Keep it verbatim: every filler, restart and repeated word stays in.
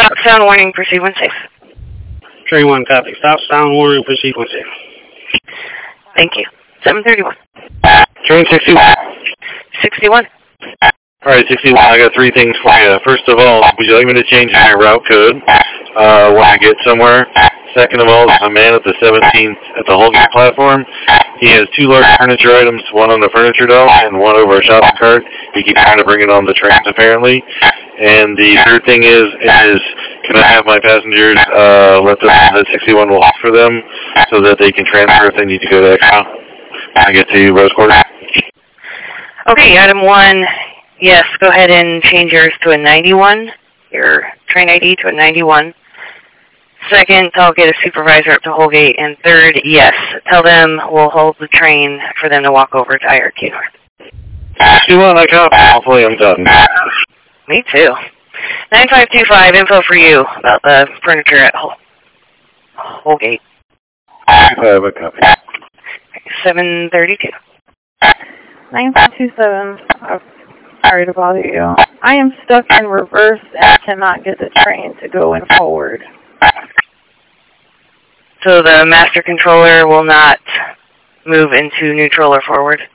Stop sound warning, proceed when safe. Train one, copy. Stop sound warning, proceed when safe. Thank you. seven thirty-one. Train sixty-one. sixty-one. Alright, sixty-one, I got three things for you. First of all, would you like me to change my route code uh, when I get somewhere? Second of all, there's a man at the seventeenth at the Holgate platform. He has two large furniture items, one on the furniture dock and one over a shopping cart. He keeps trying to bring it on the trains, apparently. And the third thing is, is can I have my passengers uh, let them know that sixty-one will hold for them so that they can transfer if they need to go to Expo when I get to Rose Quarter? Okay, item one, yes, go ahead and change yours to a ninety-one, your train I D to a ninety-one. Second, I'll get a supervisor up to Holgate. And third, yes, tell them we'll hold the train for them to walk over to I R Q North. sixty-one, I copy. Hopefully I'm done. Me too. nine five two five, info for you about the furniture at Hol Holgate. I have a copy. seven thirty-two. nine five two seven, I'm sorry to bother you. I am stuck in reverse and cannot get the train to go in forward. So the master controller will not move into neutral or forward?